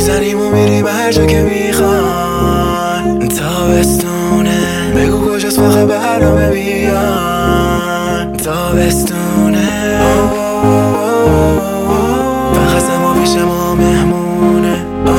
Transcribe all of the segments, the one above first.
میزنیم و میریم هر جا که میخوان. تابستونه بگو کجاست فقط برنامه بیان. تابستونه فقط ما پیش ما مهمونه.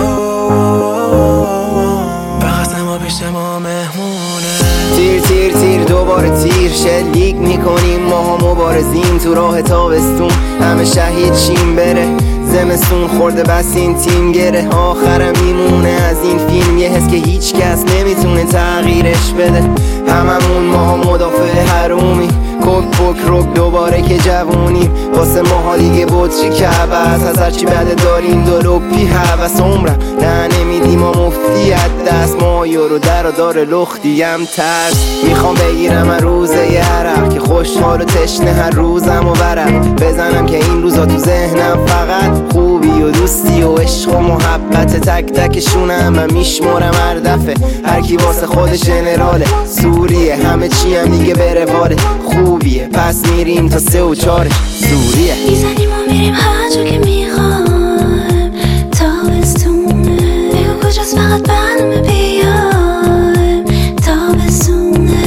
فقط ما پیش ما مهمونه. تیر تیر تیر دوباره تیر شلیک میکنیم ماها مبارزیم تو راه تابستون. همه شهید شیم بره زمستون خورده بس این تیم گره. آخرم میمونه از این فیلم یه حس که هیچ کس نمیتونه تغییرش بده. هممون ماها مدافع حرومی کوک پوک روک دوباره که جوونیم. واسه ماها دیگه بطری که عوض از هرچی بده داریم دلوپی حوث عمرم نه نمیدیم و مفتیت دست. ما یورو در و دار لختیم ترس میخوام بگیرم هر روزه یه عرق که خوشحال و تشنه هر روزم و ورق بزنم که این روزا تو ذهنم فقط خوبی و دوستی و عشق و محبت. تک تکشونم و میشمرم هر دفعه هر کی واسه خودش جنراله سوریه. همه چی هم دیگه به رواله خوبیه پس میریم تا 3 و 4 سوریه. میزنیم و میریم هر جا که میخوایم. تابستونه بگو کجاست فقط برنامه بیایم. تابستونه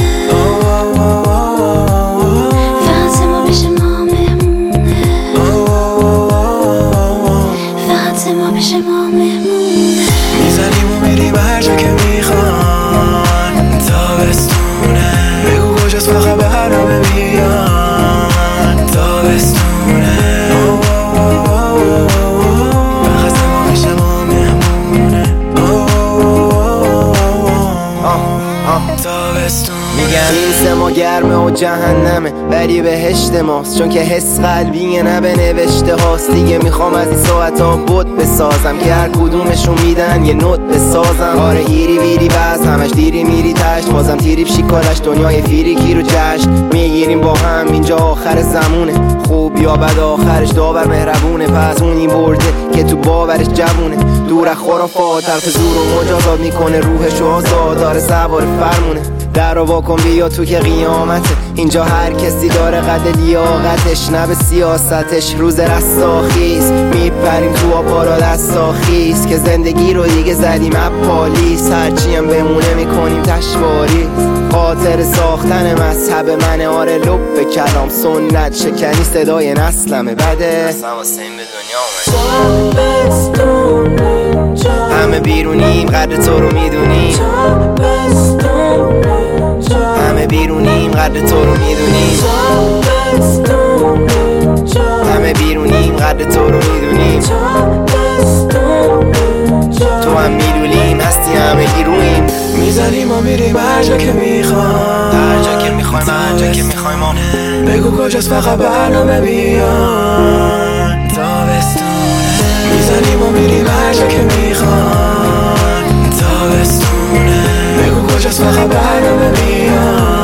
فقط ما پیش ما مهمونه. فقط ما پیش ما مهمونه. میزنیم و میریم هر جا که میخوان. تابستونه بگو کجاست فقط برنامه بیان. تابستونه فقط ما پیش ما مهمونه. تابستونه میگن این سه ما گرمه و جهنمه ولی بهشت ماست چون که حس قلبیه نه به نوشته هاست. دیگه میخوام از این ساعت ها بود بسازم که هر کدومشون میدن یه نوت بسازم. آره هیری ویری بس همش دیری میری تشت بازم تیری شیکالش دنیای فیری کی رو جشن میگیریم با هم اینجا آخر زمونه. خوب یا بد آخرش داور مهربونه پس اون این برده که تو باورش جوونه. دور از خرافات طرف زور و مجازات میکنه روحش آزاد داره سوار فرمونه. در رو واکن بیا تو که قیامته اینجا هر کسی داره قد لیاقتش نه به سیاستش. روز رستاخیز میپریم تو آبارا دستاخیز که زندگی رو دیگه زدیم اپالیس. هرچی هم بمونه میکنیم تشواریز. خاطر ساختن مذهب من آره لب به کلام سنت شکنی صدای نسلمه بده اصلا واسه این به دنیا همه بیرونیم قدر تو رو میدونیم. همه بیرونیم قدر تو رو میدونیم. همه بیرونیم قدر تو رو میدونیم. تو هم میدونیم هستی همه گیرویم. میزنیم و میریم هر جا که میخوام. هر جا که میخوایم هر جا که میخوایم. بگو کجاست فقط برنامه بیان. تابستونه میزنیم و میریم هر جا که میخوام. تابستونه بگو کجاست فقط برنامه بیان.